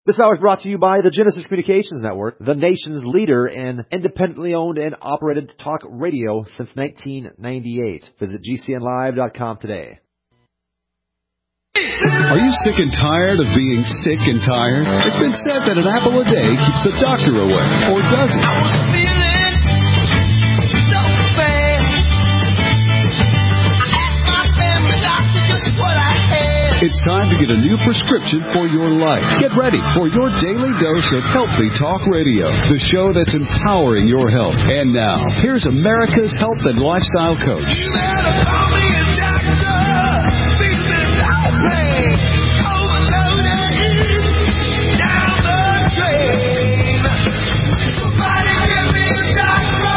This hour is brought to you by the Genesis Communications Network, the nation's leader in independently owned and operated talk radio since 1998. Visit GCNlive.com today. Are you sick and tired of being sick and tired? It's been said that an apple a day keeps the doctor away, or does it? I was feeling so bad. I asked my family doctor just what I had. It's time to get a new prescription for your life. Get ready for your daily dose of Healthy Talk Radio, the show that's empowering your health. And now, here's America's health and lifestyle coach. You better call me a doctor. Feeling so bad. Overloaded. Down the drain. Somebody give me a doctor.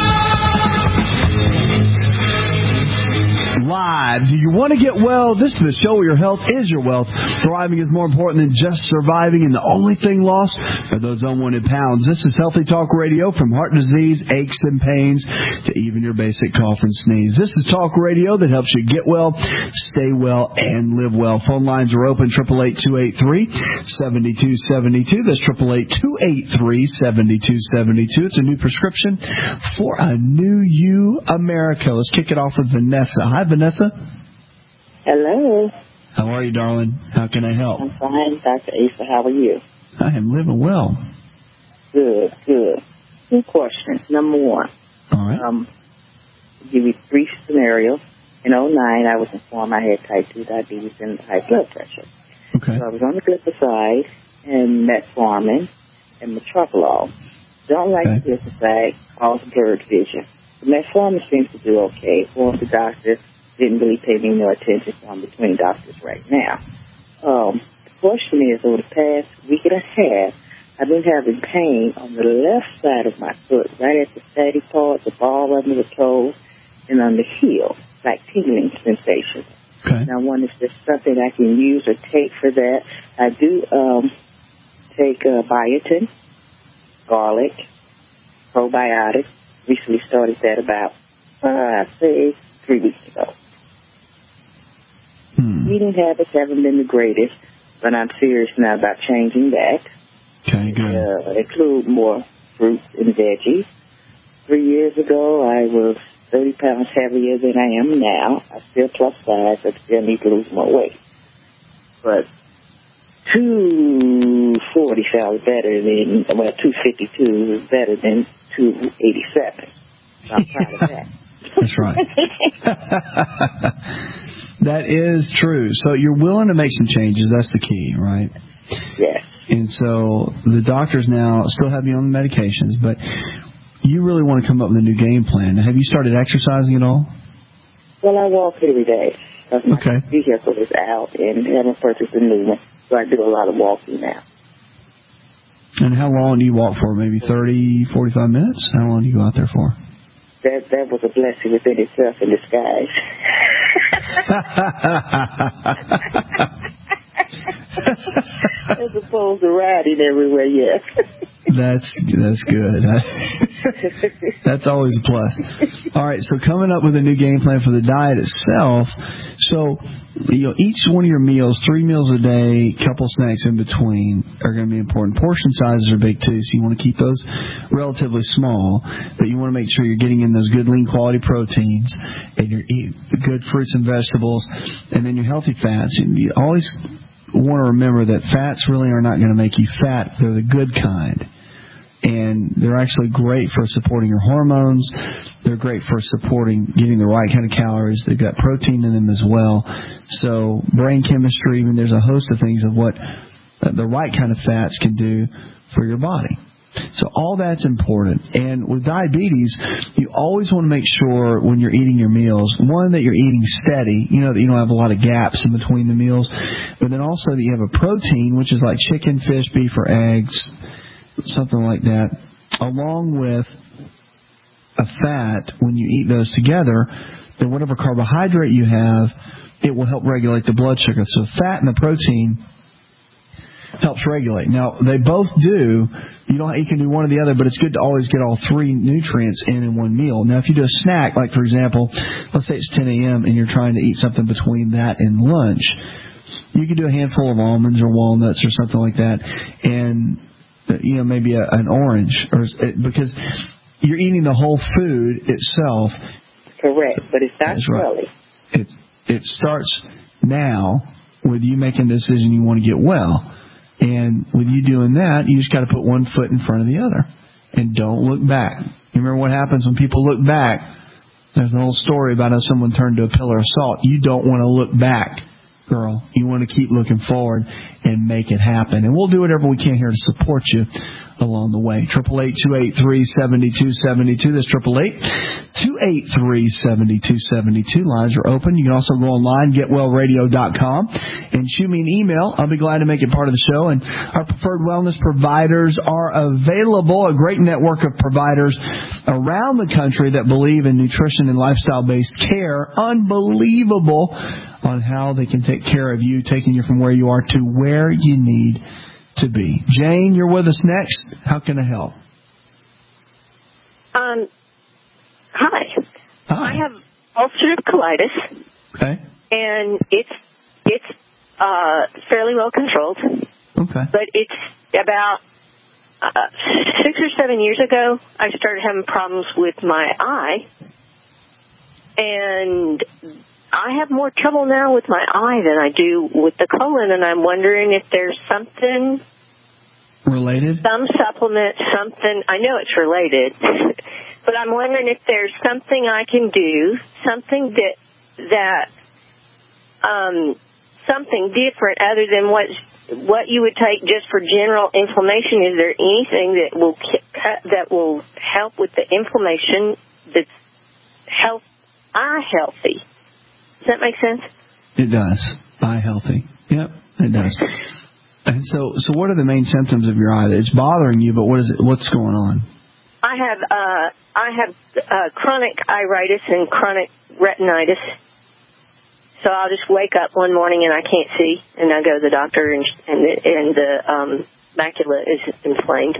Live. Do you want to get well? This is the show where your health is your wealth. Thriving is more important than just surviving, and the only thing lost are those unwanted pounds. This is Healthy Talk Radio, from heart disease, aches and pains, to even your basic cough and sneeze. This is talk radio that helps you get well, stay well, and live well. Phone lines are open, 888-283-7272. That's 888-283-7272. It's a new prescription for a new you, America. Let's kick it off with Vanessa. Hi, Vanessa. Hello. How are you, darling? How can I help? I'm fine, Dr. Asa. How are you? I am living well. Good, good. Two questions. Number one. All right. I'll give you three scenarios. In 2009, I was informed I had type 2 diabetes and high blood pressure. Okay. So I was on the glipizide and metformin and metoprolol. Don't like the glipizide, cause blurred vision. The metformin seems to do okay. One of the doctors didn't really pay me no attention, so I'm between doctors right now. The question is, over the past week and a half, I've been having pain on the left side of my foot, right at the fatty part, the ball under the toe, and on the heel, like tingling sensation. Okay. Now, I wonder if there's something I can use or take for that. I do take biotin, garlic, probiotics. Recently started that about, I'd say, 3 weeks ago. Eating habits haven't been the greatest, but I'm serious now about changing that. Okay, good. Include more fruits and veggies. 3 years ago, I was 30 pounds heavier than I am now. I still plus size. I still need to lose more weight. But 240 sounds better than, 252 is better than 287. So I'm proud of that. That's right. That is true. So you're willing to make some changes. That's the key, right? Yes. And so the doctors now still have you on the medications, but you really want to come up with a new game plan. Have you started exercising at all? Well, I walk every day. My Okay. vehicle is out and haven't purchased a new one, so I do a lot of walking now. And how long do you walk for? Maybe 30, 45 minutes? How long do you go out there for? That was a blessing within itself in disguise. As opposed to riding everywhere, yes. That's good. That's always a plus. All right, so coming up with a new game plan for the diet itself. So, each one of your meals, 3 meals a day, couple snacks in between, are going to be important. Portion sizes are big too, so you want to keep those relatively small, but you want to make sure you're getting in those good lean quality proteins, and you're eating good fruits and vegetables, and then your healthy fats. And you always want to remember that fats really are not going to make you fat. They're the good kind. And they're actually great for supporting your hormones. They're great for supporting getting the right kind of calories. They've got protein in them as well. So brain chemistry, even there's a host of things of what the right kind of fats can do for your body. So all that's important. And with diabetes, you always want to make sure when you're eating your meals, one, that you're eating steady, that you don't have a lot of gaps in between the meals, but then also that you have a protein, which is like chicken, fish, beef, or eggs, something like that, along with a fat. When you eat those together, then whatever carbohydrate you have, it will help regulate the blood sugar. So the fat and the protein helps regulate. Now, they both do. You can do one or the other, but it's good to always get all 3 nutrients in one meal. Now, if you do a snack, like, for example, let's say it's 10 a.m. and you're trying to eat something between that and lunch, you could do a handful of almonds or walnuts or something like that, and maybe an orange, because you're eating the whole food itself. Correct, but it's not slowly. Right. It starts now with you making the decision you want to get well, and with you doing that, you just got to put one foot in front of the other, and don't look back. You remember what happens when people look back? There's an old story about how someone turned to a pillar of salt. You don't want to look back, girl. You want to keep looking forward and make it happen. And we'll do whatever we can here to support you along the way. 888-283-7272. That's 888-283-7272. Lines are open. You can also go online, getwellradio.com, and shoot me an email. I'll be glad to make it part of the show. And our preferred wellness providers are available, a great network of providers around the country that believe in nutrition and lifestyle-based care. Unbelievable on how they can take care of you, taking you from where you are to where you need to be. Jane, you're with us next. How can I help? Hi. Hi. I have ulcerative colitis. Okay. And it's fairly well controlled. Okay. But it's about 6 or 7 years ago, I started having problems with my eye. And I have more trouble now with my eye than I do with the colon, and I'm wondering if there's something related, some supplement, something. I know it's related, but I'm wondering if there's something I can do, something something different other than what you would take just for general inflammation. Is there anything that will help with the inflammation that's eye healthy? Does that make sense? It does. Eye healthy. Yep, it does. And so what are the main symptoms of your eye? It's bothering you, but what's going on? I have chronic iritis and chronic retinitis. So I'll just wake up one morning and I can't see, and I go to the doctor, and the macula is inflamed.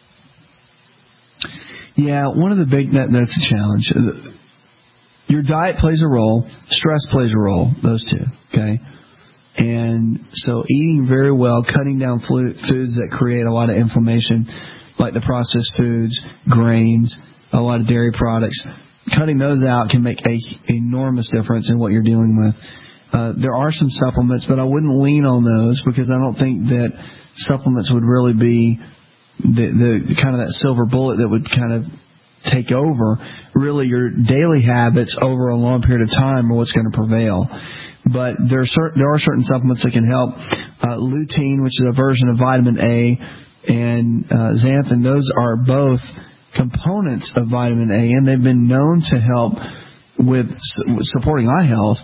Yeah, one of the that's a challenge. Your diet plays a role. Stress plays a role. Those two, okay? And so eating very well, cutting down foods that create a lot of inflammation, like the processed foods, grains, a lot of dairy products, cutting those out can make an enormous difference in what you're dealing with. There are some supplements, but I wouldn't lean on those because I don't think that supplements would really be the kind of that silver bullet that would kind of take over. Really, your daily habits over a long period of time are what's going to prevail. But there are certain supplements that can help. Lutein, which is a version of vitamin A, and xanthan, those are both components of vitamin A, and they've been known to help with supporting eye health.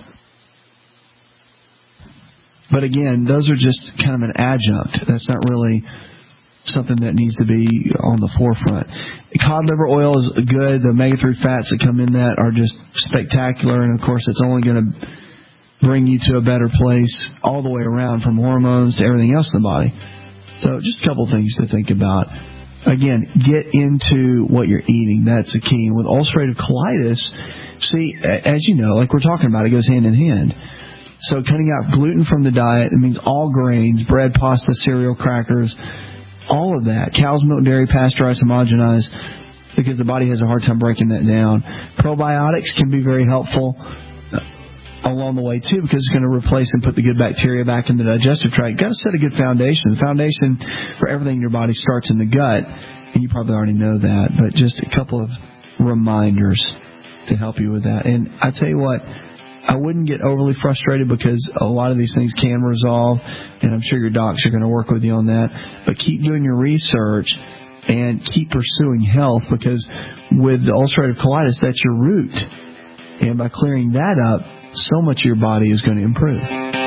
But again, those are just kind of an adjunct. That's not really something that needs to be on the forefront. Cod liver oil is good. The omega-3 fats that come in that are just spectacular, and of course it's only going to bring you to a better place all the way around, from hormones to everything else in the body. So just a couple things to think about. Again, get into what you're eating. That's the key. With ulcerative colitis, see, as you know, like we're talking about, it goes hand in hand. So cutting out gluten from the diet, it means all grains, bread, pasta, cereal, crackers, all of that. Cow's milk, dairy, pasteurized, homogenized, because the body has a hard time breaking that down. Probiotics can be very helpful along the way, too, because it's going to replace and put the good bacteria back in the digestive tract. You've got to set a good foundation. The foundation for everything in your body starts in the gut, and you probably already know that, but just a couple of reminders to help you with that. And I tell you what, I wouldn't get overly frustrated because a lot of these things can resolve, and I'm sure your docs are going to work with you on that. But keep doing your research and keep pursuing health, because with the ulcerative colitis, that's your root. And by clearing that up, so much of your body is going to improve.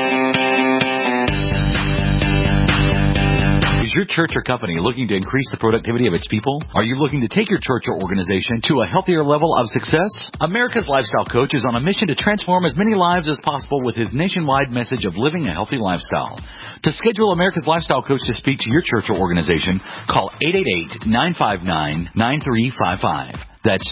Is your church or company looking to increase the productivity of its people? Are you looking to take your church or organization to a healthier level of success? America's Lifestyle Coach is on a mission to transform as many lives as possible with his nationwide message of living a healthy lifestyle. To schedule America's Lifestyle Coach to speak to your church or organization, call 888-959-9355. That's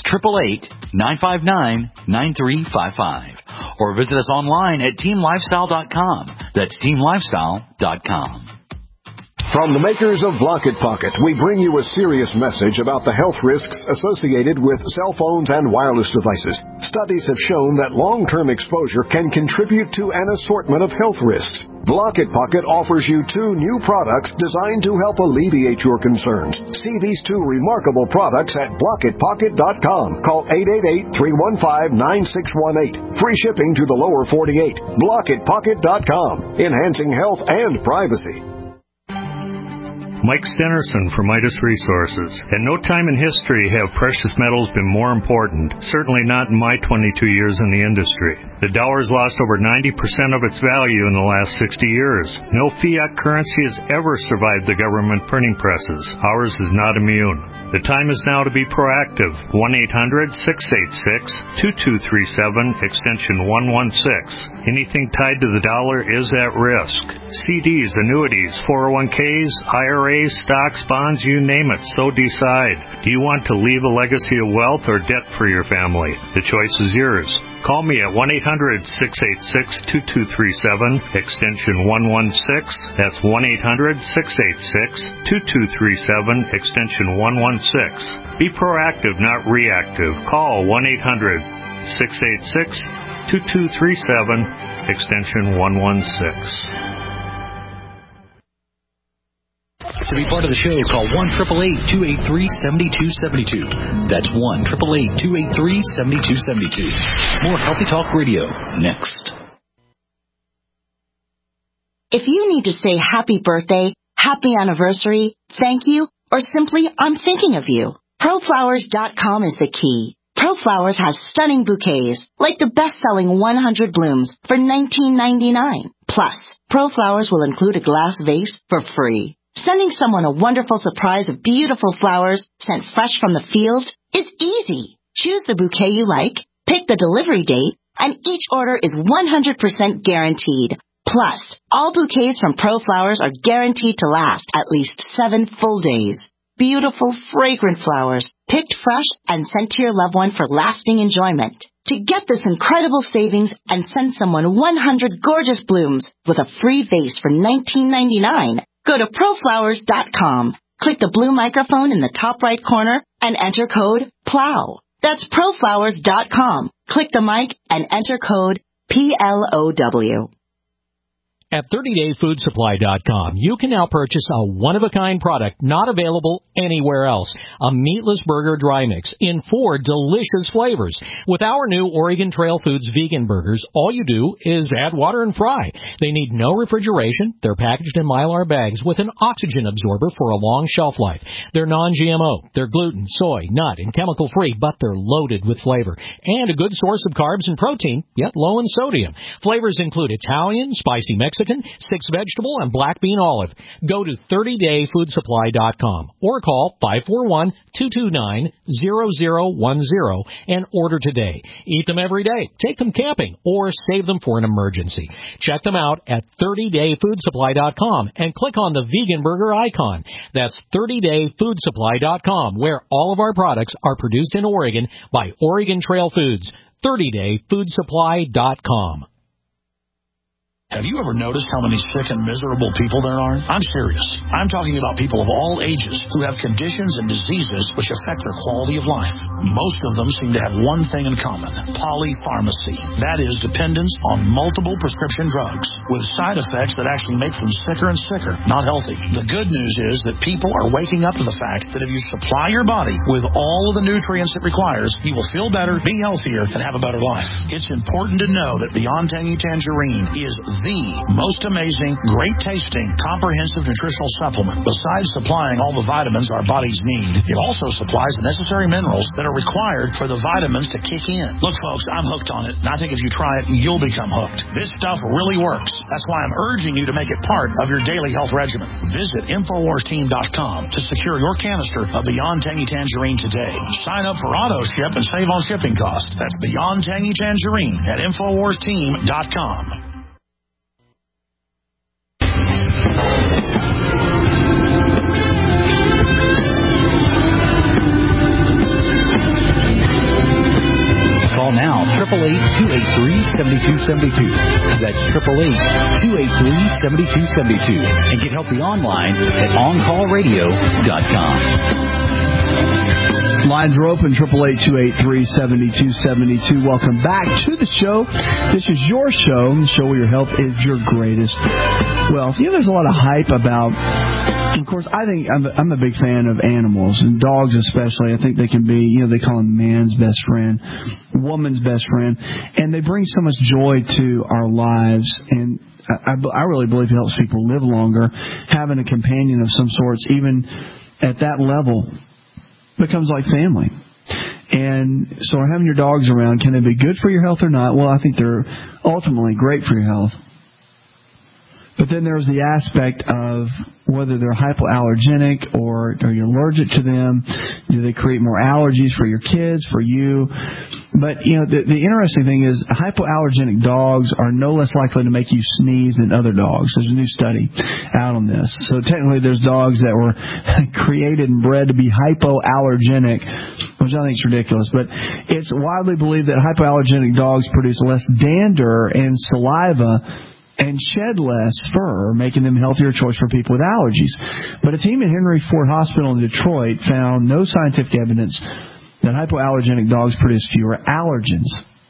888-959-9355. Or visit us online at teamlifestyle.com. That's teamlifestyle.com. From the makers of Block It Pocket, we bring you a serious message about the health risks associated with cell phones and wireless devices. Studies have shown that long-term exposure can contribute to an assortment of health risks. Block It Pocket offers you 2 new products designed to help alleviate your concerns. See these 2 remarkable products at blockitpocket.com. Call 888-315-9618. Free shipping to the lower 48. Blockitpocket.com. Enhancing health and privacy. Mike Stenerson for Midas Resources. At no time in history have precious metals been more important, certainly not in my 22 years in the industry. The dollar has lost over 90% of its value in the last 60 years. No fiat currency has ever survived the government printing presses. Ours is not immune. The time is now to be proactive. 1-800-686-2237, extension 116. Anything tied to the dollar is at risk. CDs, annuities, 401ks, IRAs, stocks, bonds, you name it, so decide. Do you want to leave a legacy of wealth or debt for your family? The choice is yours. Call me at 1-800-686-2237, extension 116. That's 1-800-686-2237, extension 116. Be proactive, not reactive. Call 1-800-686-2237, extension 116. To be part of the show, call 1-888-283-7272. That's 1-888-283-7272. More Healthy Talk Radio next. If you need to say happy birthday, happy anniversary, thank you, or simply I'm thinking of you, ProFlowers.com is the key. ProFlowers has stunning bouquets, like the best-selling 100 blooms for $19.99. Plus, ProFlowers will include a glass vase for free. Sending someone a wonderful surprise of beautiful flowers sent fresh from the field is easy. Choose the bouquet you like, pick the delivery date, and each order is 100% guaranteed. Plus, all bouquets from ProFlowers are guaranteed to last at least 7 full days. Beautiful, fragrant flowers, picked fresh and sent to your loved one for lasting enjoyment. To get this incredible savings and send someone 100 gorgeous blooms with a free vase for $19.99, go to ProFlowers.com, click the blue microphone in the top right corner, and enter code PLOW. That's ProFlowers.com. Click the mic and enter code PLOW. At 30dayfoodsupply.com, you can now purchase a one-of-a-kind product not available anywhere else. A meatless burger dry mix in 4 delicious flavors. With our new Oregon Trail Foods vegan burgers, all you do is add water and fry. They need no refrigeration. They're packaged in Mylar bags with an oxygen absorber for a long shelf life. They're non-GMO. They're gluten, soy, nut, and chemical-free, but they're loaded with flavor. And a good source of carbs and protein, yet low in sodium. Flavors include Italian, spicy Mexican, 6 vegetable, and black bean olive. Go to 30dayfoodsupply.com or call 541-229-0010 and order today. Eat them every day, take them camping, or save them for an emergency. Check them out at 30dayfoodsupply.com and click on the vegan burger icon. That's 30dayfoodsupply.com, where all of our products are produced in Oregon by Oregon Trail Foods. 30dayfoodsupply.com. Have you ever noticed how many sick and miserable people there are? I'm serious. I'm talking about people of all ages who have conditions and diseases which affect their quality of life. Most of them seem to have one thing in common: polypharmacy. That is, dependence on multiple prescription drugs with side effects that actually make them sicker and sicker, not healthy. The good news is that people are waking up to the fact that if you supply your body with all of the nutrients it requires, you will feel better, be healthier, and have a better life. It's important to know that Beyond Tangy Tangerine is the most amazing, great-tasting, comprehensive nutritional supplement. Besides supplying all the vitamins our bodies need, it also supplies the necessary minerals that are required for the vitamins to kick in. Look, folks, I'm hooked on it, and I think if you try it, you'll become hooked. This stuff really works. That's why I'm urging you to make it part of your daily health regimen. Visit InfoWarsTeam.com to secure your canister of Beyond Tangy Tangerine today. Sign up for auto ship and save on shipping costs. That's Beyond Tangy Tangerine at InfoWarsTeam.com. 888-283-7272. That's 888-283-7272. And get healthy online at OnCallRadio.com. Lines are open, 888-283-7272. Welcome back to the show. This is your show, the show where your health is your greatest wealth. You know, there's a lot of hype about, of course, I think I'm a big fan of animals, and dogs especially. I think they can be, they call them man's best friend, woman's best friend, and they bring so much joy to our lives, and I really believe it helps people live longer. Having a companion of some sorts, even at that level, becomes like family. And so having your dogs around, can they be good for your health or not? Well, I think they're ultimately great for your health. But then there's the aspect of whether they're hypoallergenic or are you allergic to them. Do they create more allergies for your kids, for you? But, the interesting thing is hypoallergenic dogs are no less likely to make you sneeze than other dogs. There's a new study out on this. So technically there's dogs that were created and bred to be hypoallergenic, which I think is ridiculous. But it's widely believed that hypoallergenic dogs produce less dander and saliva and shed less fur, making them a healthier choice for people with allergies. But a team at Henry Ford Hospital in Detroit found no scientific evidence that hypoallergenic dogs produce fewer allergens.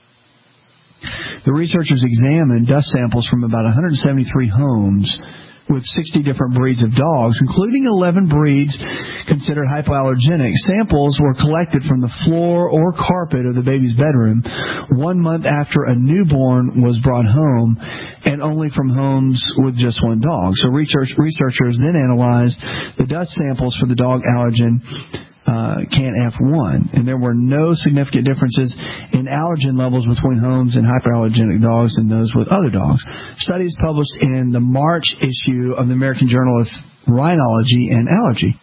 The researchers examined dust samples from about 173 homes with 60 different breeds of dogs, including 11 breeds considered hypoallergenic. Samples were collected from the floor or carpet of the baby's bedroom 1 month after a newborn was brought home, and only from homes with just one dog. So researchers then analyzed the dust samples for the dog allergen CAN-F1, and there were no significant differences in allergen levels between homes and hyperallergenic dogs and those with other dogs. Studies published in the March issue of the American Journal of Rhinology and Allergy.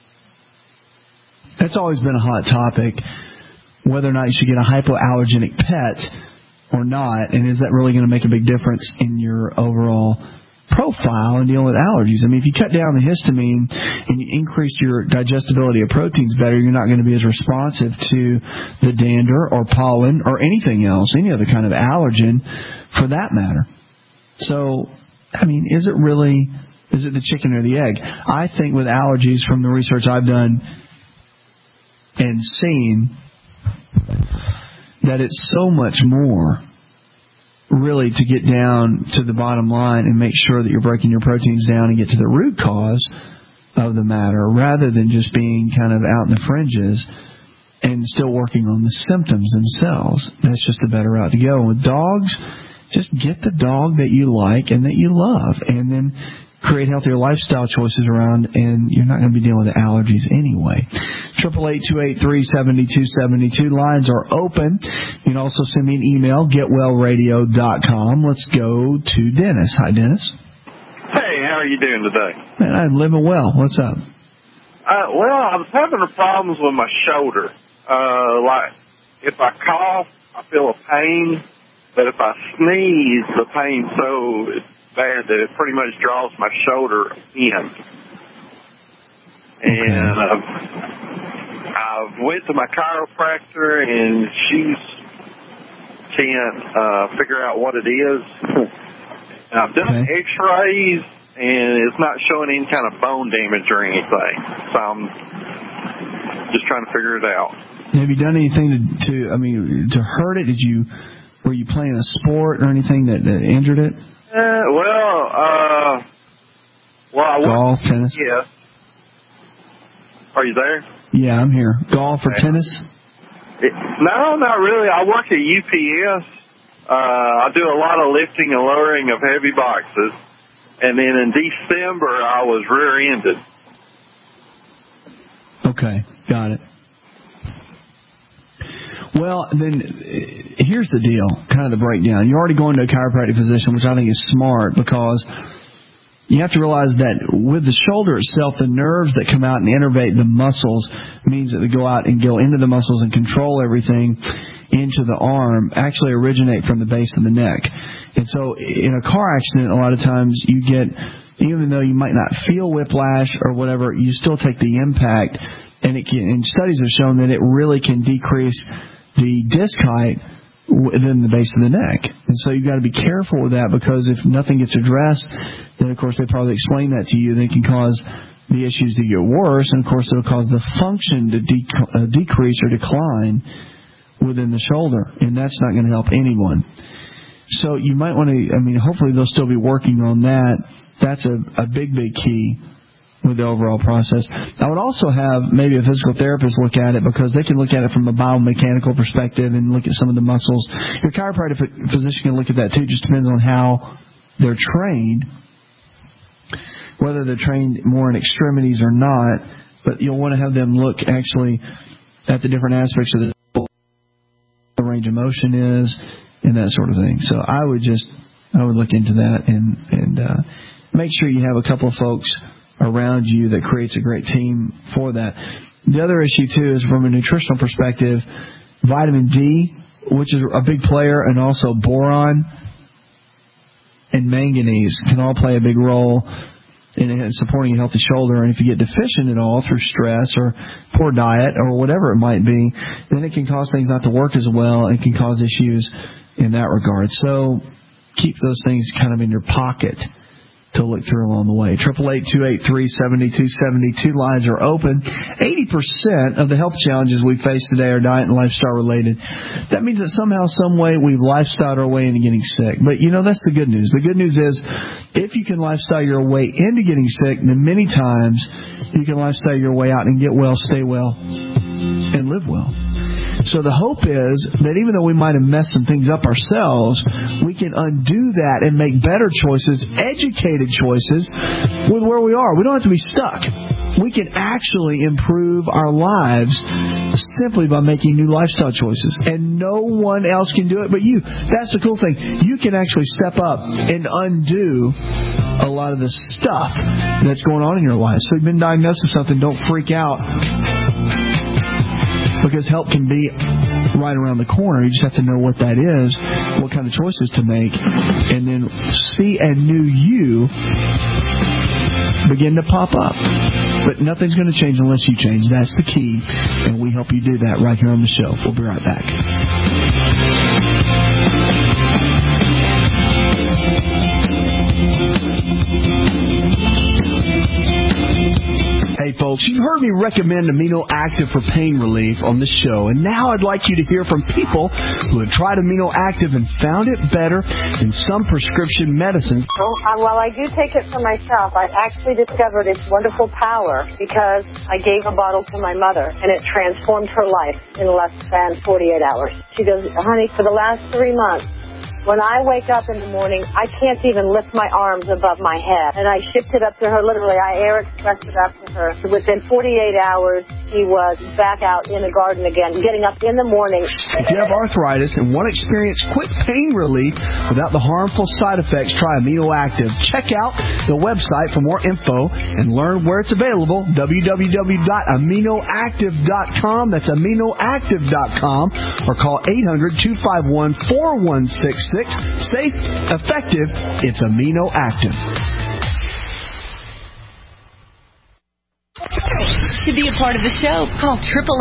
That's always been a hot topic, whether or not you should get a hypoallergenic pet or not, and is that really going to make a big difference in your overall profile and dealing with allergies. I mean, if you cut down the histamine and you increase your digestibility of proteins better, you're not going to be as responsive to the dander or pollen or anything else, any other kind of allergen for that matter. So, I mean, is it the chicken or the egg? I think with allergies, from the research I've done and seen, that it's so much more really to get down to the bottom line and make sure that you're breaking your proteins down and get to the root cause of the matter, rather than just being kind of out in the fringes and still working on the symptoms themselves. That's just a better route to go. And with dogs, just get the dog that you like and that you love, and then create healthier lifestyle choices around, and you're not going to be dealing with allergies anyway. 888-283-7272. Lines are open. You can also send me an email, getwellradio.com. Let's go to Dennis. Hi, Dennis. Hey, how are you doing today? Man, I'm living well. What's up? Well, I was having problems with my shoulder. Like, if I cough, I feel a pain, but if I sneeze, the pain so bad that it pretty much draws my shoulder in. And I've went to my chiropractor, and she can't figure out what it is. And I've done x-rays, and it's not showing any kind of bone damage or anything. So I'm just trying to figure it out. Have you done anything to hurt it? Were you playing a sport or anything that injured it? Golf, tennis? Yeah. Are you there? Yeah, I'm here. Golf or tennis? No, not really. I work at UPS. I do a lot of lifting and lowering of heavy boxes. And then in December, I was rear-ended. Okay, got it. Well, then, here's the deal, kind of the breakdown. You're already going to a chiropractic physician, which I think is smart, because you have to realize that with the shoulder itself, the nerves that come out and innervate the muscles means that they go out and go into the muscles and control everything into the arm, actually originate from the base of the neck. And so in a car accident, a lot of times you get, even though you might not feel whiplash or whatever, you still take the impact. And studies have shown that it really can decrease the disc height within the base of the neck. And so you've got to be careful with that, because if nothing gets addressed, then, of course, they probably explain that to you. They can cause the issues to get worse, and, of course, it'll cause the function to decrease or decline within the shoulder, and that's not going to help anyone. So you might want to, hopefully they'll still be working on that. That's a big, big key with the overall process. I would also have maybe a physical therapist look at it, because they can look at it from a biomechanical perspective and look at some of the muscles. Your chiropractic physician can look at that too. Just depends on how they're trained, whether they're trained more in extremities or not. But you'll want to have them look actually at the different aspects of the range of motion is and that sort of thing. So I would look into that and make sure you have a couple of folks around you that creates a great team for that. The other issue, too, is from a nutritional perspective, vitamin D, which is a big player, and also boron and manganese can all play a big role in supporting a healthy shoulder. And if you get deficient at all through stress or poor diet or whatever it might be, then it can cause things not to work as well and can cause issues in that regard. So keep those things kind of in your pocket to look through along the way. 888-283-7272 lines are open. 80% of the health challenges we face today are diet and lifestyle related. That means that somehow, some way, we've lifestyled our way into getting sick. But, that's the good news. The good news is, if you can lifestyle your way into getting sick, then many times you can lifestyle your way out and get well, stay well, and live well. So the hope is that even though we might have messed some things up ourselves, we can undo that and make better choices, educated choices with where we are. We don't have to be stuck. We can actually improve our lives simply by making new lifestyle choices. And no one else can do it but you. That's the cool thing. You can actually step up and undo a lot of the stuff that's going on in your life. So if you've been diagnosed with something, don't freak out, because help can be right around the corner. You just have to know what that is, what kind of choices to make, and then see a new you begin to pop up. But nothing's going to change unless you change. That's the key, and we help you do that right here on the show. We'll be right back. Hey folks, you've heard me recommend Amino Active for pain relief on the show, and now I'd like you to hear from people who have tried Amino Active and found it better than some prescription medicines. Well, I do take it for myself. I actually discovered its wonderful power because I gave a bottle to my mother, and it transformed her life in less than 48 hours. She goes, honey, for the last 3 months, when I wake up in the morning, I can't even lift my arms above my head. And I shipped it up to her, literally. I air expressed it up to her. Within 48 hours, she was back out in the garden again, getting up in the morning. If you have arthritis and want to experience quick pain relief without the harmful side effects, try Amino Active. Check out the website for more info and learn where it's available, www.aminoactive.com. That's aminoactive.com, or call 800-251-4166. Safe, effective, it's Amino Active. To be a part of the show, call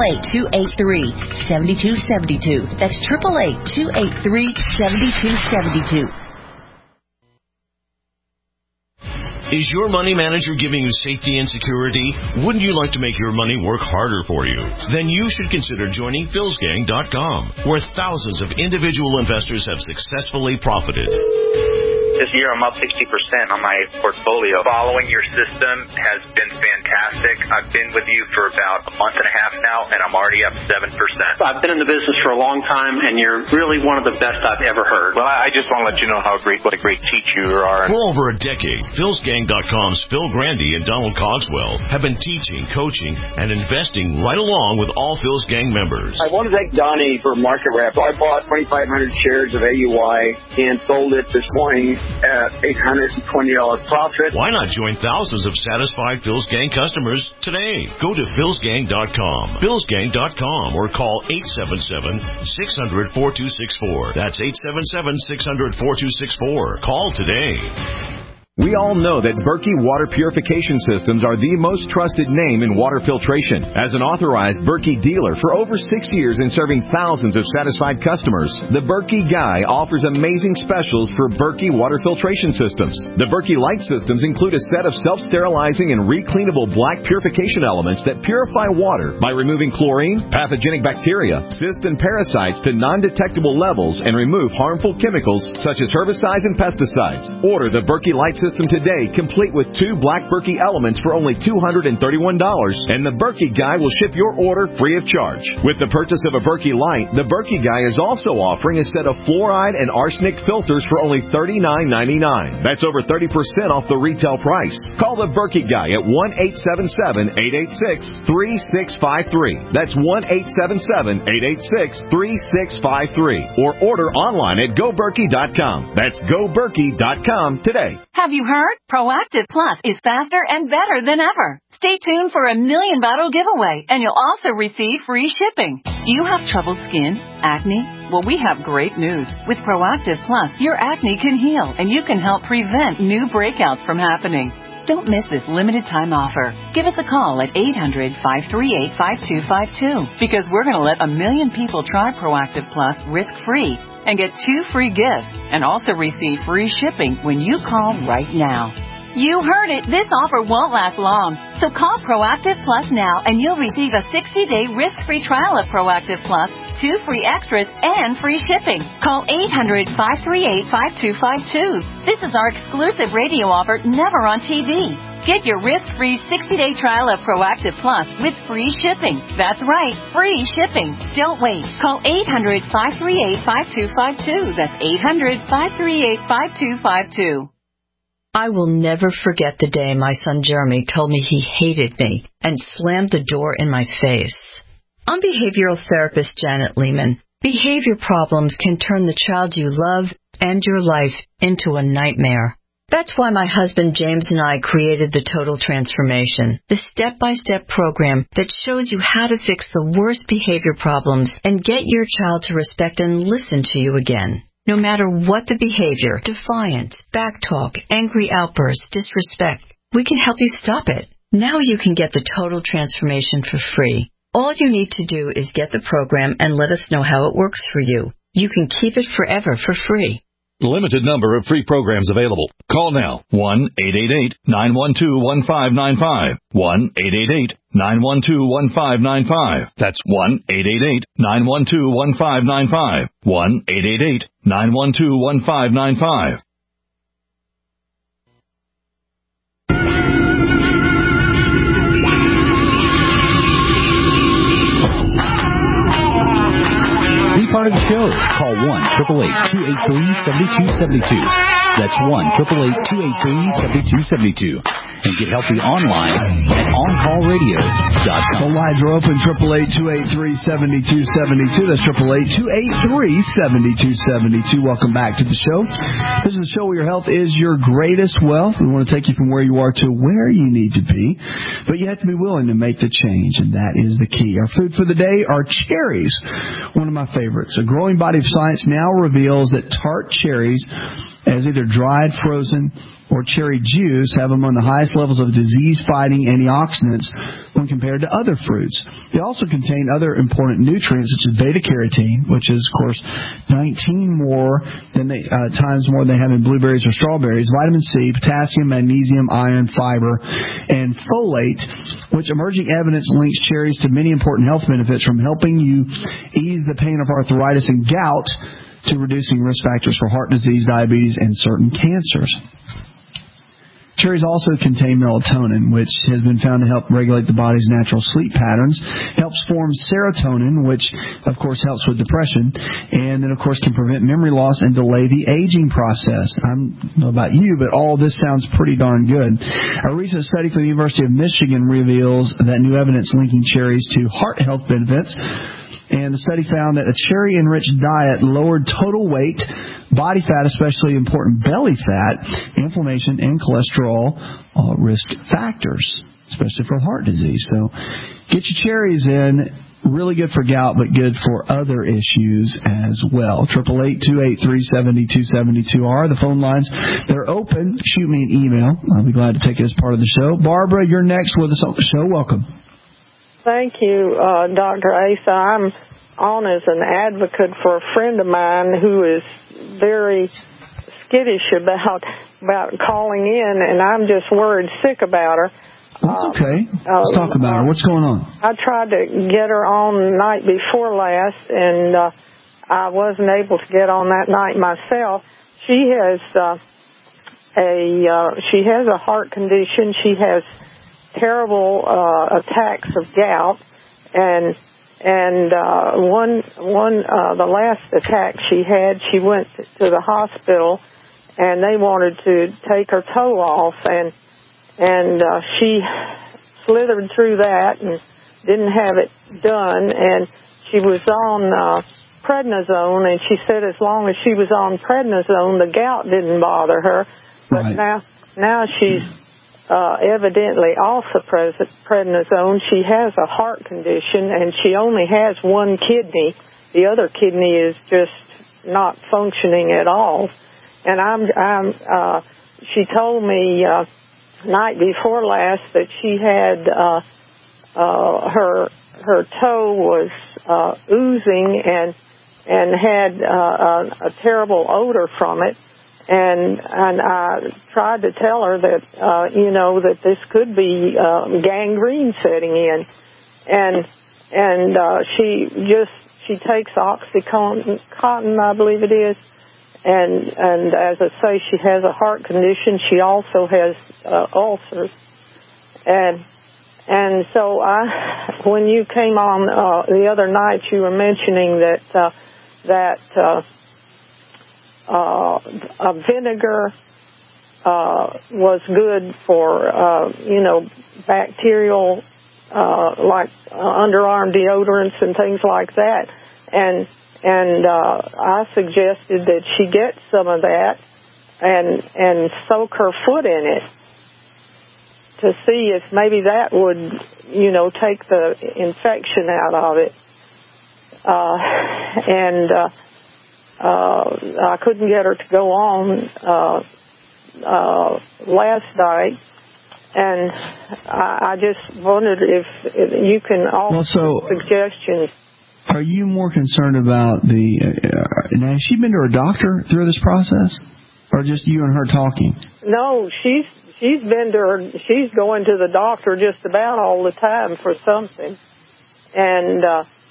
888-283-7272. That's 888-283-7272. Is your money manager giving you safety and security? Wouldn't you like to make your money work harder for you? Then you should consider joining PhilsGang.com, where thousands of individual investors have successfully profited. This year I'm up 60% on my portfolio. Following your system has been fantastic. I've been with you for about a month and a half now, and I'm already up 7%. I've been in the business for a long time, and you're really one of the best I've ever heard. Well, I just want to let you know what a great teacher you are. For over a decade, PhilsGang.com's Phil Grandy and Donald Cogswell have been teaching, coaching, and investing right along with all Phil's Gang members. I want to thank Donnie for market wrap. I bought 2,500 shares of AUI and sold it this morning at $820 profit. Why not join thousands of satisfied Phil's Gang customers today? Go to philsgang.com, philsgang.com, or call 877-600-4264. That's 877-600-4264. Call today. We all know that Berkey Water Purification Systems are the most trusted name in water filtration. As an authorized Berkey dealer for over 6 years and serving thousands of satisfied customers, the Berkey Guy offers amazing specials for Berkey water filtration systems. The Berkey Light systems include a set of self-sterilizing and recleanable black purification elements that purify water by removing chlorine, pathogenic bacteria, cysts, and parasites to non-detectable levels and remove harmful chemicals such as herbicides and pesticides. Order the Berkey Light system today, complete with 2 black Berkey elements for only $231, and the Berkey Guy will ship your order free of charge. With the purchase of a Berkey Light, the Berkey Guy is also offering a set of fluoride and arsenic filters for only $39.99. That's over 30% off the retail price. Call the Berkey Guy at 1-877-886-3653. That's 1-877-886-3653. Or order online at GoBerkey.com. That's GoBerkey.com today. Have you heard? Proactive Plus is faster and better than ever. Stay tuned for a 1,000,000 bottle giveaway, and you'll also receive free shipping. Do you have troubled skin? Acne? Well, we have great news. With Proactive Plus, your acne can heal, and you can help prevent new breakouts from happening. Don't miss this limited time offer. Give us a call at 800-538-5252 because we're going to let 1,000,000 people try Proactive Plus risk-free and get 2 free gifts and also receive free shipping when you call right now. You heard it. This offer won't last long. So call Proactive Plus now and you'll receive a 60-day risk-free trial of Proactive Plus, 2 free extras, and free shipping. Call 800-538-5252. This is our exclusive radio offer, never on TV. Get your risk-free 60-day trial of Proactive Plus with free shipping. That's right, free shipping. Don't wait. Call 800-538-5252. That's 800-538-5252. I will never forget the day my son Jeremy told me he hated me and slammed the door in my face. I'm behavioral therapist Janet Lehman. Behavior problems can turn the child you love and your life into a nightmare. That's why my husband James and I created the Total Transformation, the step-by-step program that shows you how to fix the worst behavior problems and get your child to respect and listen to you again. No matter what the behavior, defiance, backtalk, angry outbursts, disrespect, we can help you stop it. Now you can get the Total Transformation for free. All you need to do is get the program and let us know how it works for you. You can keep it forever for free. Limited number of free programs available. Call now. 1-888-912-1595. 1-888-912-1595. That's 1-888-912-1595. 1-888-912-1595. Be part of the show. Call 1-888-283-7272. That's 1-888-283-7272. And get healthy online at OnCallRadio.com. The lines are open, 888-283-7272. That's 888-283-7272. Welcome back to the show. This is the show where your health is your greatest wealth. We want to take you from where you are to where you need to be. But you have to be willing to make the change, and that is the key. Our food for the day are cherries, one of my favorites. A growing body of science now reveals that tart cherries, as either dried, frozen, or cherry juice, have among the highest levels of disease-fighting antioxidants when compared to other fruits. They also contain other important nutrients, such as beta-carotene, which is, of course, 19 more than times more than they have in blueberries or strawberries, vitamin C, potassium, magnesium, iron, fiber, and folate, which emerging evidence links cherries to many important health benefits, from helping you ease the pain of arthritis and gout to reducing risk factors for heart disease, diabetes, and certain cancers. Cherries also contain melatonin, which has been found to help regulate the body's natural sleep patterns, helps form serotonin, which, of course, helps with depression, and then, of course, can prevent memory loss and delay the aging process. I don't know about you, but all this sounds pretty darn good. A recent study from the University of Michigan reveals that new evidence linking cherries to heart health benefits. And the study found that a cherry-enriched diet lowered total weight, body fat, especially important belly fat, inflammation, and cholesterol risk factors. especially for heart disease. So get your cherries in. Really good for gout, but good for other issues as well. 888-283-7272 are the phone lines. They're open. Shoot me an email. I'll be glad to take it as part of the show. Barbara, you're next with us on the show. Welcome. Thank you, Dr. Asa. I'm on as an advocate for a friend of mine who is very skittish about calling in, and I'm just worried sick about her. That's okay. Let's talk about her. What's going on? I tried to get her on the night before last, and I wasn't able to get on that night myself. She has a heart condition. She has terrible attacks of gout, and the last attack she had, she went to the hospital, and they wanted to take her toe off, and she slithered through that and didn't have it done, and she was on prednisone, and she said as long as she was on prednisone, the gout didn't bother her. But now she's evidently off the prednisone. She has a heart condition, and she only has one kidney. The other kidney is just not functioning at all. And she told me night before last that she had her toe was oozing and had a terrible odor from it, and I tried to tell her that that this could be gangrene setting in, and she takes OxyContin, I believe it is. And as I say, she has a heart condition. She also has ulcers. And so when you came on the other night, you were mentioning that vinegar was good for bacterial like underarm deodorants and things like that. And I suggested that she get some of that and soak her foot in it to see if maybe that would, take the infection out of it. I couldn't get her to go on last night, and I just wondered if you can offer suggestions. Are you more concerned about now, has she been to her doctor through this process, or just you and her talking? No, she's going to the doctor just about all the time for something. And,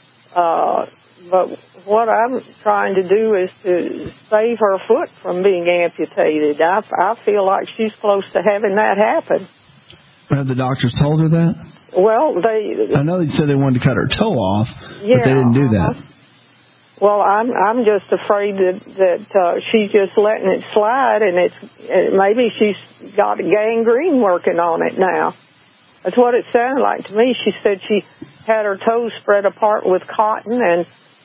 but what I'm trying to do is to save her foot from being amputated. I feel like she's close to having that happen. Have the doctors told her that? Well, I know they said they wanted to cut her toe off, but they didn't do that. Well, I'm just afraid that she's just letting it slide, and maybe she's got gangrene working on it now. That's what it sounded like to me. She said she had her toes spread apart with cotton, and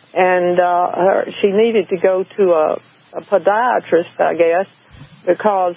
she needed to go to a podiatrist, I guess, because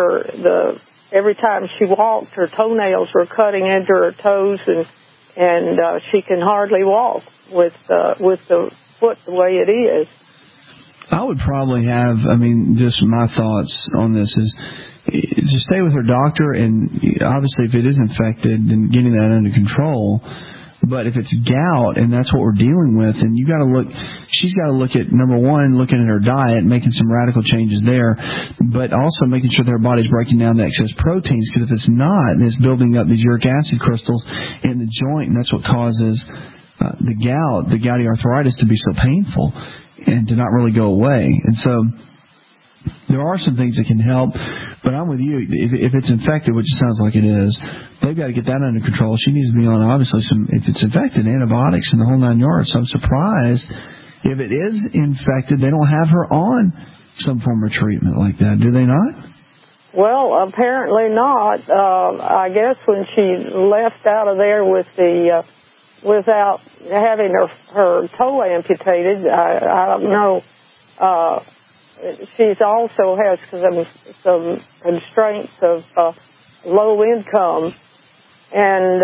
every time she walked, her toenails were cutting into her toes, and she can hardly walk with the foot the way it is. I would probably just my thoughts on this is to stay with her doctor, and obviously if it is infected, then getting that under control. But if it's gout and that's what we're dealing with, then she's got to look at, number one, looking at her diet, making some radical changes there, but also making sure that her body's breaking down the excess proteins, because if it's not, then it's building up these uric acid crystals in the joint, and that's what causes the gouty arthritis to be so painful and to not really go away. And so there are some things that can help, but I'm with you. If it's infected, which it sounds like it is, they've got to get that under control. She needs to be on, obviously, if it's infected, antibiotics and the whole 9 yards. So I'm surprised if it is infected, they don't have her on some form of treatment like that. Do they not? Well, apparently not. I guess when she left out of there without having her toe amputated, I don't know. She also has some constraints of low income, And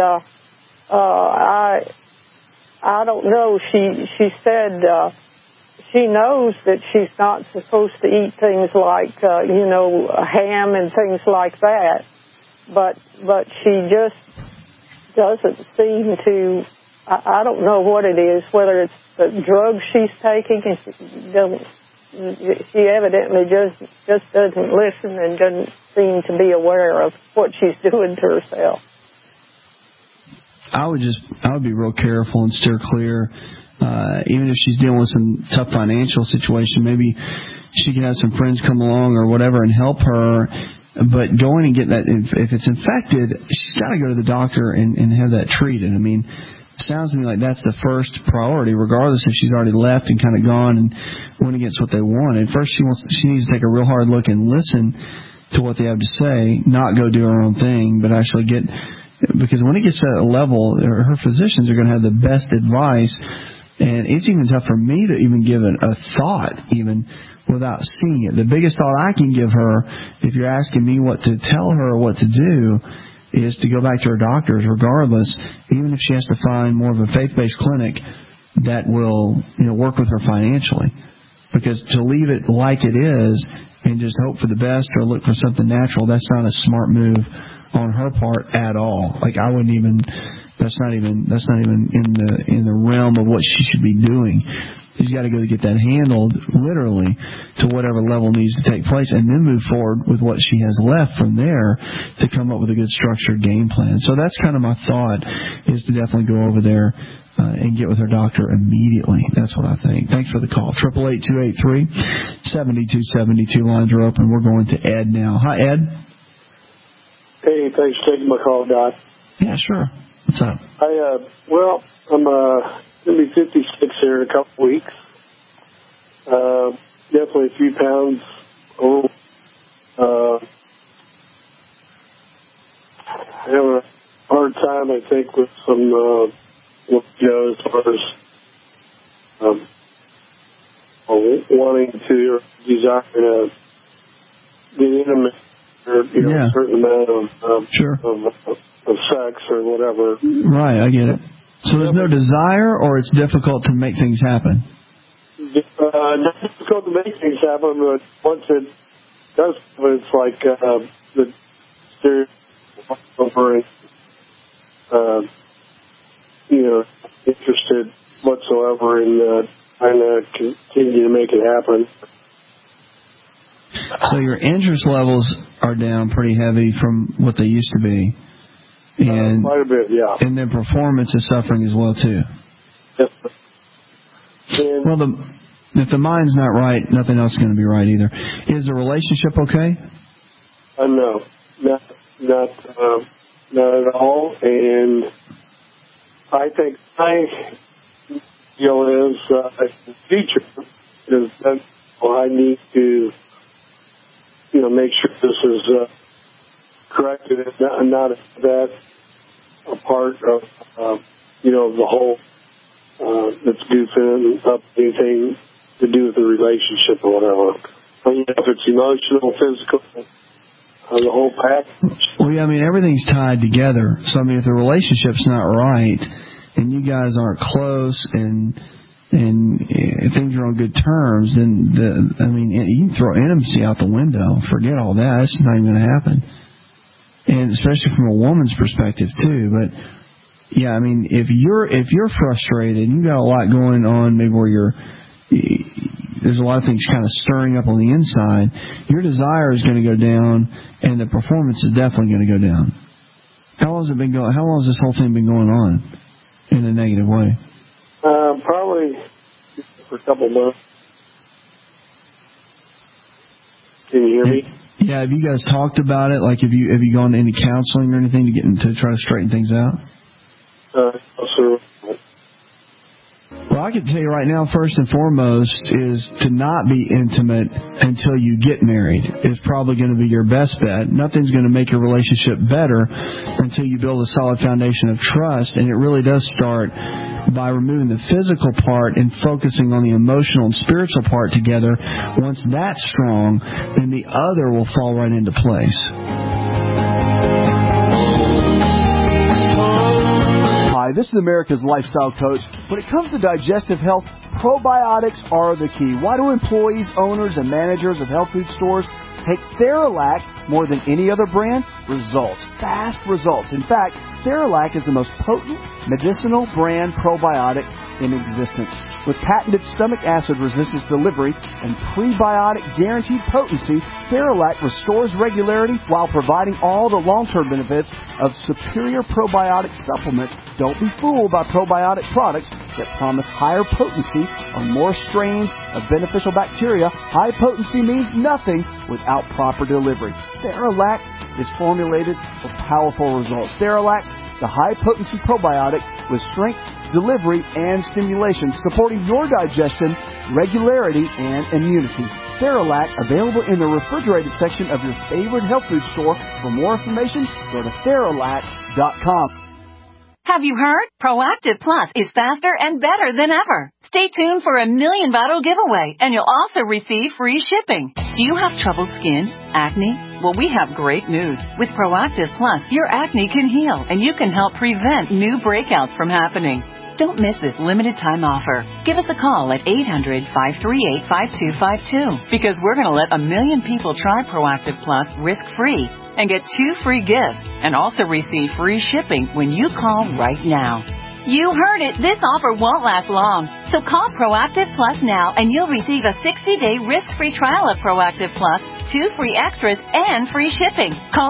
I don't know. She said she knows that she's not supposed to eat things like ham and things like that, but she just doesn't seem to. I don't know what it is, whether it's the drugs she's taking, and she evidently just doesn't listen and doesn't seem to be aware of what she's doing to herself. I would be real careful and steer clear. Even if she's dealing with some tough financial situation, maybe she can have some friends come along or whatever and help her. But going and get that, if it's infected, she's got to go to the doctor and have that treated. I mean, it sounds to me like that's the first priority, regardless if she's already left and kind of gone and went against what they wanted. First, she needs to take a real hard look and listen to what they have to say, not go do her own thing, but actually get. Because when it gets to that level, her physicians are going to have the best advice, and it's even tough for me to even give a thought, even without seeing it. The biggest thought I can give her, if you're asking me what to tell her or what to do, is to go back to her doctors, regardless, even if she has to find more of a faith-based clinic that will work with her financially. Because to leave it like it is and just hope for the best or look for something natural, that's not a smart move on her part at all. Like, I wouldn't even. That's not even in the realm of what she should be doing. She's got to go to get that handled, literally, to whatever level needs to take place, and then move forward with what she has left from there to come up with a good structured game plan. So that's kind of my thought, is to definitely go over there and get with her doctor immediately. That's what I think. Thanks for the call. 888-283-7272. Lines are open. We're going to Ed now. Hi, Ed. Hey, thanks for taking my call, Doc. Yeah, sure. What's up? I'm going to be 56 here in a couple weeks. Definitely a few pounds over. I have a hard time, I think, with some, as far as wanting to or desire to get intimate or a certain amount of sex or whatever. Right, I get it. So there's no desire, or it's difficult to make things happen? Not difficult to make things happen, but once it does, it's like the serious over and interested whatsoever in trying to continue to make it happen. So your interest levels are down pretty heavy from what they used to be. And quite a bit, yeah. And then performance is suffering as well, too. Yes. Well, if the mind's not right, nothing else is going to be right either. Is the relationship okay? No, not at all. And I think my deal is as a teacher is that I need to make sure this is corrected and not that a part of the whole that's goofing up anything to do with the relationship or whatever. If it's emotional, physical, the whole package. Well, yeah, I mean, everything's tied together. So, I mean, if the relationship's not right and you guys aren't close and things are on good terms, then you can throw intimacy out the window. Forget all that. It's not even going to happen. And especially from a woman's perspective too. But yeah, I mean, if you're frustrated, and you got a lot going on, maybe where there's a lot of things kind of stirring up on the inside, your desire is going to go down, and the performance is definitely going to go down. How long has this whole thing been going on in a negative way? Probably for a couple months. Can you hear me? Yeah, have you guys talked about it? Like, have you gone to any counseling or anything to try to straighten things out? Sir. Well, I can tell you right now, first and foremost, is to not be intimate until you get married is probably going to be your best bet. Nothing's going to make your relationship better until you build a solid foundation of trust, and it really does start by removing the physical part and focusing on the emotional and spiritual part together. Once that's strong, then the other will fall right into place. this is America's Lifestyle Coach. When it comes to digestive health, probiotics are the key. Why do employees, owners, and managers of health food stores take Theralac more than any other brand? Results. Fast results. In fact, Theralac is the most potent medicinal brand probiotic in existence. With patented stomach acid resistance delivery and prebiotic guaranteed potency, Theralac restores regularity while providing all the long-term benefits of superior probiotic supplements. Don't be fooled by probiotic products that promise higher potency on more strains of beneficial bacteria. High potency means nothing without proper delivery. Theralac is formulated for powerful results. Theralac, the high-potency probiotic with strength, delivery, and stimulation, supporting your digestion, regularity, and immunity. Theralac, available in the refrigerated section of your favorite health food store. For more information, go to Theralac.com. Have you heard? Proactive Plus is faster and better than ever. Stay tuned for a $1 million bottle giveaway, and you'll also receive free shipping. Do you have troubled skin? Acne? Well, we have great news. With Proactive Plus, your acne can heal, and you can help prevent new breakouts from happening. Don't miss this limited time offer. Give us a call at 800-538-5252 because we're going to let 1 million people try Proactive Plus risk-free and get 2 free gifts and also receive free shipping when you call right now. You heard it. This offer won't last long. So call Proactive Plus now and you'll receive a 60-day risk-free trial of Proactive Plus, 2 free extras, and free shipping. Call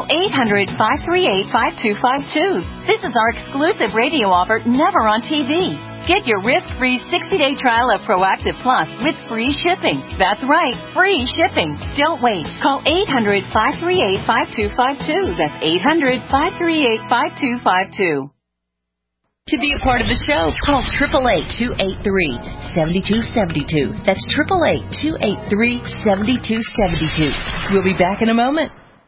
800-538-5252. This is our exclusive radio offer, never on TV. Get your risk-free 60-day trial of Proactive Plus with free shipping. That's right, free shipping. Don't wait. Call 800-538-5252. That's 800-538-5252. To be a part of the show, call 888-283-7272. That's 888-283-7272. We'll be back in a moment.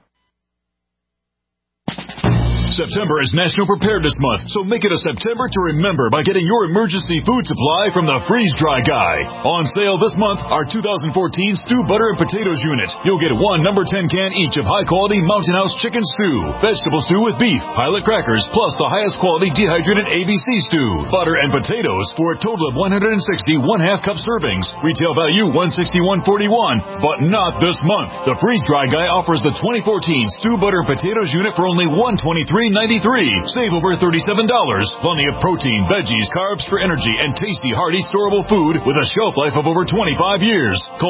September is National Preparedness Month, so make it a September to remember by getting your emergency food supply from the Freeze Dry Guy. On sale this month, our 2014 Stew Butter and Potatoes unit. You'll get 1 number 10 can each of high-quality Mountain House chicken stew, vegetable stew with beef, pilot crackers, plus the highest quality dehydrated ABC stew, butter and potatoes for a total of 160 1/2 cup servings. Retail value $161.41, but not this month. The Freeze Dry Guy offers the 2014 Stew Butter and Potatoes unit for only $123.93. Save over $37. Plenty of protein, veggies, carbs for energy, and tasty, hearty, storable food with a shelf life of over 25 years. Call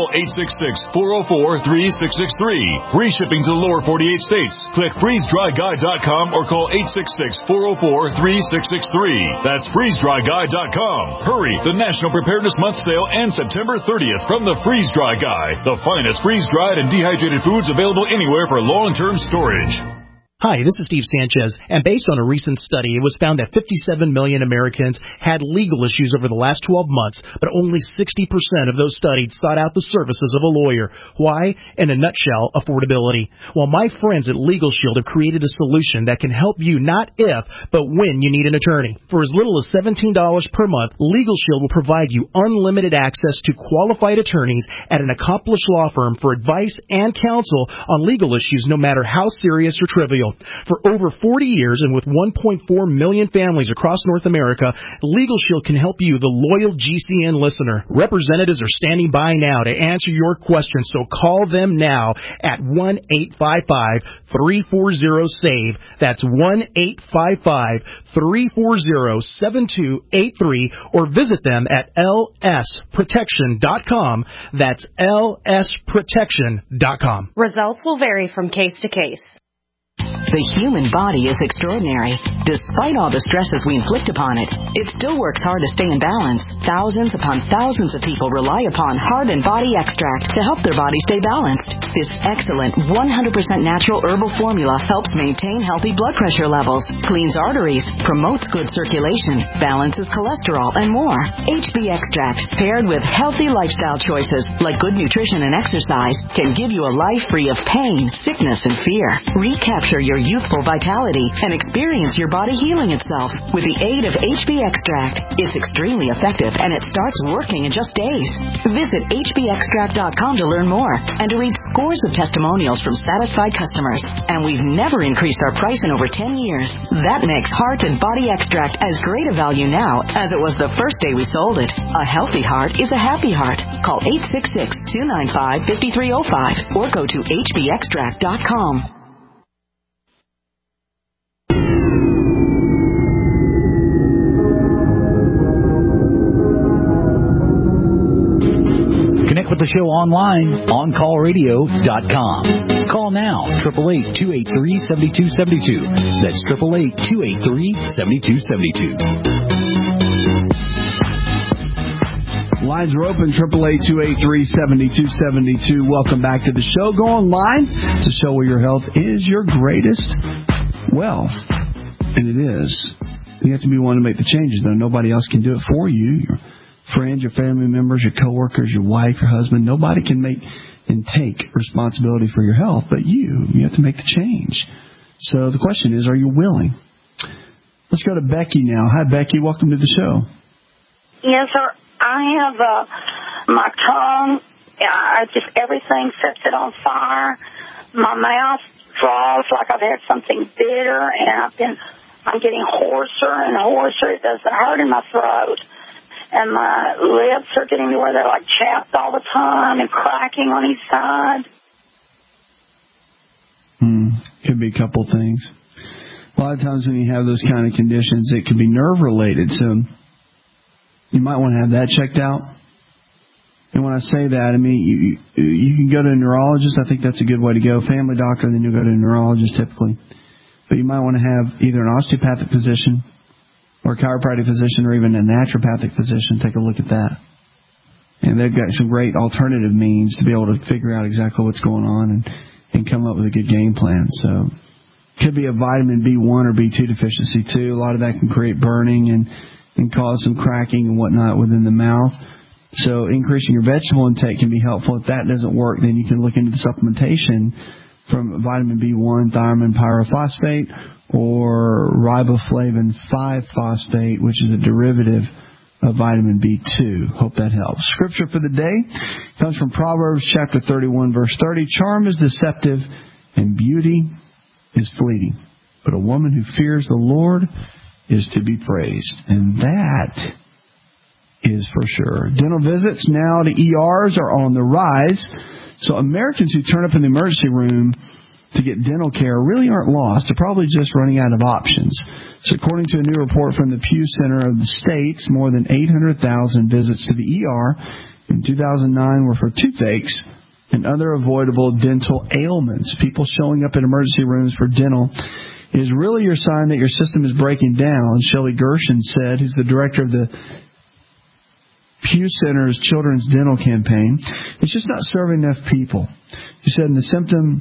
866-404-3663. Free shipping to the lower 48 states. Click freezedryguy.com or call 866-404-3663. That's freezedryguy.com. Hurry! The National Preparedness Month sale ends September 30th from the Freeze Dry Guy. The finest freeze-dried and dehydrated foods available anywhere for long-term storage. Hi, this is Steve Sanchez, and based on a recent study, it was found that 57 million Americans had legal issues over the last 12 months, but only 60% of those studied sought out the services of a lawyer. Why? In a nutshell, affordability. Well, my friends at Legal Shield have created a solution that can help you not if, but when you need an attorney. For as little as $17 per month, Legal Shield will provide you unlimited access to qualified attorneys at an accomplished law firm for advice and counsel on legal issues, no matter how serious or trivial. For over 40 years and with 1.4 million families across North America, Legal Shield can help you, the loyal GCN listener. Representatives are standing by now to answer your questions, so call them now at 1-855-340-SAVE. That's 1-855-340-7283, or visit them at lsprotection.com. That's lsprotection.com. Results will vary from case to case. The human body is extraordinary. Despite all the stresses we inflict upon it, it still works hard to stay in balance. Thousands upon thousands of people rely upon Heart and Body Extract to help their body stay balanced. This excellent 100% natural herbal formula helps maintain healthy blood pressure levels, cleans arteries, promotes good circulation, balances cholesterol, and more. HB Extract, paired with healthy lifestyle choices like good nutrition and exercise, can give you a life free of pain, sickness, and fear. Recapture your your youthful vitality and experience your body healing itself with the aid of HB Extract. It's extremely effective and it starts working in just days. Visit hbextract.com to learn more and to read scores of testimonials from satisfied customers. And we've never increased our price in over 10 years. That makes Heart and Body Extract as great a value now as it was the first day we sold it. A healthy heart is a happy heart. Call 866-295-5305 or go to hbextract.com. Connect with the show online, OnCallRadio.com. Call now, 888-283-7272. That's 888-283-7272. Lines are open, 888-283-7272. Welcome back to the show. Go online to show where your health is your greatest wealth. And it is. You have to be one to make the changes, though. Nobody else can do it for you. Your friends, your family members, your coworkers, your wife, your husband, nobody can make and take responsibility for your health, but you have to make the change. So the question is, are you willing? Let's go to Becky now. Hi, Becky. Welcome to the show. Yes, sir. I have my tongue, everything sets it on fire. My mouth draws like I've had something bitter, and I'm getting hoarser and hoarser. It doesn't hurt in my throat. And my lips are getting to where they're like chapped all the time and cracking on each side. Could be a couple things. A lot of times when you have those kind of conditions, it can be nerve related. So you might want to have that checked out. And when I say that, I mean, you can go to a neurologist. I think that's a good way to go. Family doctor, then you'll go to a neurologist typically. But you might want to have either an osteopathic physician or a chiropractic physician or even a naturopathic physician take a look at that. And they've got some great alternative means to be able to figure out exactly what's going on and come up with a good game plan. So it could be a vitamin B1 or B2 deficiency too. A lot of that can create burning and cause some cracking and whatnot within the mouth. So increasing your vegetable intake can be helpful. If that doesn't work, then you can look into the supplementation from vitamin B1, thiamine pyrophosphate, or riboflavin 5-phosphate, which is a derivative of vitamin B2. Hope that helps. Scripture for the day comes from Proverbs chapter 31, verse 30. Charm is deceptive and beauty is fleeting, but a woman who fears the Lord is to be praised. And that is for sure. Dental visits now to ERs are on the rise. So Americans who turn up in the emergency room to get dental care really aren't lost. They're probably just running out of options. So according to a new report from the Pew Center of the States, more than 800,000 visits to the ER in 2009 were for toothaches and other avoidable dental ailments. People showing up in emergency rooms for dental is really your sign that your system is breaking down. Shelley Gershon said, who's the director of the Pew Center's Children's Dental Campaign, it's just not serving enough people. She said in the symptom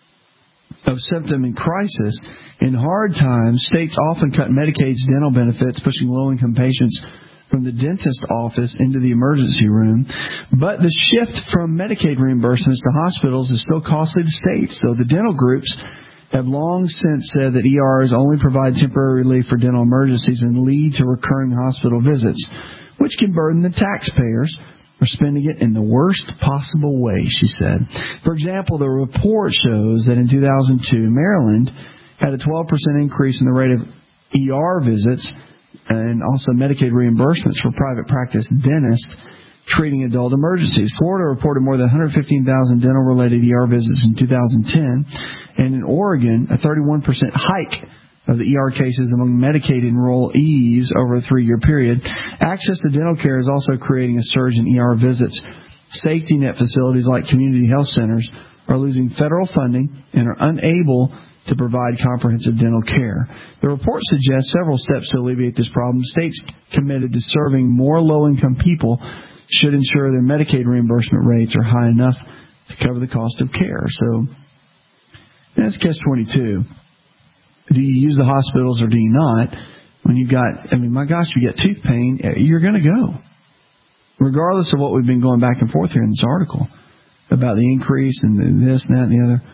in crisis, in hard times, states often cut Medicaid's dental benefits, pushing low-income patients from the dentist office into the emergency room. But the shift from Medicaid reimbursements to hospitals is still costly to states. So the dental groups have long since said that ERs only provide temporary relief for dental emergencies and lead to recurring hospital visits, which can burden the taxpayers for spending it in the worst possible way, she said. For example, the report shows that in 2002, Maryland had a 12% increase in the rate of ER visits and also Medicaid reimbursements for private practice dentists treating adult emergencies. Florida reported more than 115,000 dental-related ER visits in 2010, and in Oregon, a 31% hike of the ER cases among Medicaid enrollees over a 3-year period. Access to dental care is also creating a surge in ER visits. Safety net facilities like community health centers are losing federal funding and are unable to provide comprehensive dental care. The report suggests several steps to alleviate this problem. States committed to serving more low-income people should ensure their Medicaid reimbursement rates are high enough to cover the cost of care. So that's catch-22. Do you use the hospitals or do you not? When you've got, my gosh, if you get tooth pain, you're going to go. Regardless of what we've been going back and forth here in this article about the increase and this and that and the other.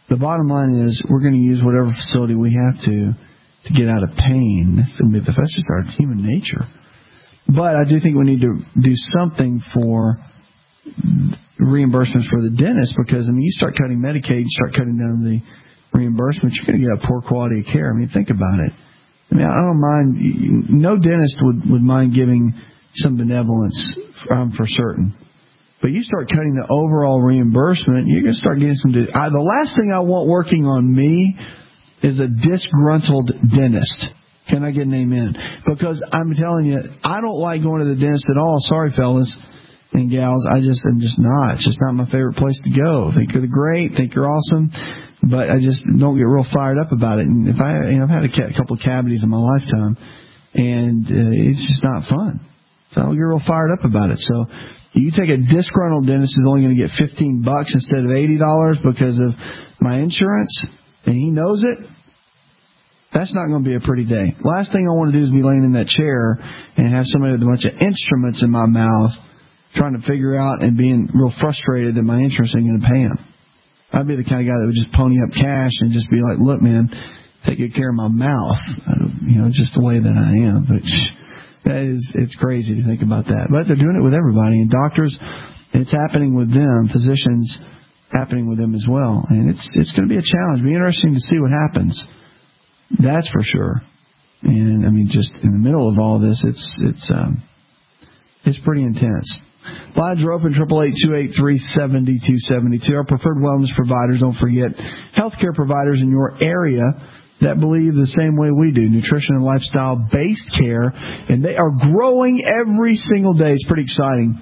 The bottom line is we're going to use whatever facility we have to get out of pain. That's just our human nature. But I do think we need to do something for reimbursements for the dentist, because, I mean, you start cutting Medicaid, you start cutting down the reimbursements, you're going to get a poor quality of care. I mean, think about it. I mean, I don't mind. No dentist would mind giving some benevolence for certain. But you start cutting the overall reimbursement, you're going to start getting some... the last thing I want working on me is a disgruntled dentist. Can I get an amen? Because I'm telling you, I don't like going to the dentist at all. Sorry, fellas and gals. I'm just not. It's just not my favorite place to go. Think you're great, think you're awesome, but I just don't get real fired up about it. And if I've had a couple of cavities in my lifetime, and it's just not fun. So I don't get real fired up about it. So you take a disgruntled dentist who's only going to get $15 instead of $80 because of my insurance, and he knows it. That's not going to be a pretty day. Last thing I want to do is be laying in that chair and have somebody with a bunch of instruments in my mouth trying to figure out and being real frustrated that my insurance ain't going to pay him. I'd be the kind of guy that would just pony up cash and just be like, look, man, take good care of my mouth. Just the way that I am. But it's crazy to think about that. But they're doing it with everybody. And doctors, it's happening with them. Physicians, happening with them as well. And it's going to be a challenge. It'll be interesting to see what happens. That's for sure. And I mean, just in the middle of all this, it's pretty intense. Lines are open, 888-283-7272. Our preferred wellness providers, don't forget, healthcare providers in your area that believe the same way we do, nutrition and lifestyle-based care, and they are growing every single day. It's pretty exciting.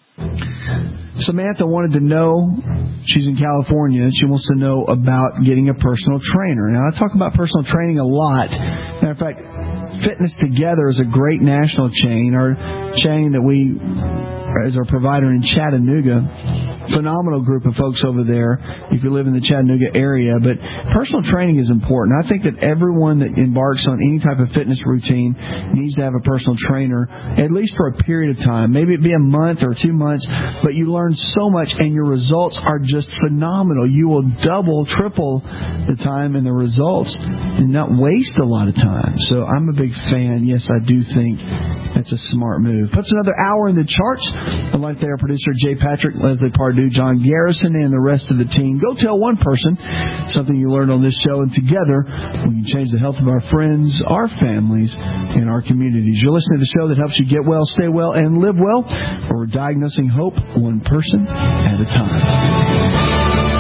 Samantha wanted to know, she's in California, and she wants to know about getting a personal trainer. Now, I talk about personal training a lot. Matter of fact, Fitness Together is a great national chain. Our chain that we, as our provider in Chattanooga, phenomenal group of folks over there if you live in the Chattanooga area. But personal training is important. I think that everyone that embarks on any type of fitness routine needs to have a personal trainer, at least for a period of time. Maybe it be a month or 2 months, but you learn so much and your results are just phenomenal. You will double, triple the time and the results and not waste a lot of time. So I'm a big fan. Yes, I do think that's a smart move. Puts another hour in the charts. I'd like to thank our producer, Jay Patrick, Leslie Pardue, John Garrison, and the rest of the team. Go tell one person something you learned on this show, and together we can change the health of our friends, our families, and our communities. You're listening to the show that helps you get well, stay well, and live well, where we're diagnosing hope one person at a time.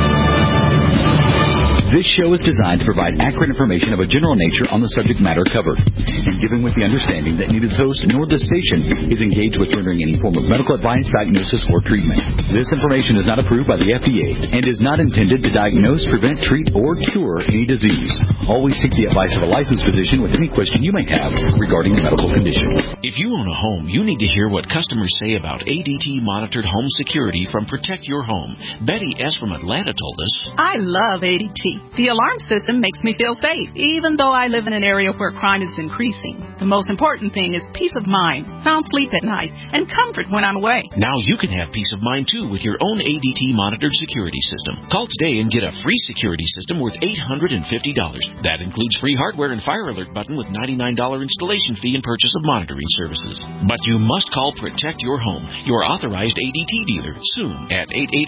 This show is designed to provide accurate information of a general nature on the subject matter covered, and given with the understanding that neither the host nor the station is engaged with rendering any form of medical advice, diagnosis, or treatment. This information is not approved by the FDA and is not intended to diagnose, prevent, treat, or cure any disease. Always seek the advice of a licensed physician with any question you may have regarding a medical condition. If you own a home, you need to hear what customers say about ADT monitored home security from Protect Your Home. Betty S. from Atlanta told us, I love ADT. The alarm system makes me feel safe, even though I live in an area where crime is increasing. The most important thing is peace of mind, sound sleep at night, and comfort when I'm away. Now you can have peace of mind, too, with your own ADT monitored security system. Call today and get a free security system worth $850. That includes free hardware and fire alert button with $99 installation fee and purchase of monitoring services. But you must call Protect Your Home, your authorized ADT dealer, soon at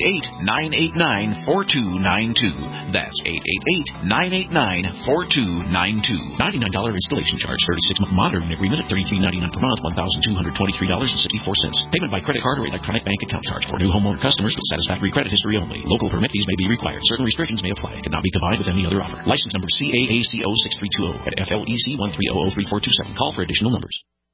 888-989-4292. That's 888-989-4292. $99 installation charge, 36-month monitoring agreement at $33.99 per month, $1,223.64. Payment by credit card or electronic bank account charge for new homeowner customers with satisfactory credit history only. Local permit fees may be required. Certain restrictions may apply. Cannot be combined with any other offer. License number CAACO 6320 at FLEC 13003427. Call for additional numbers.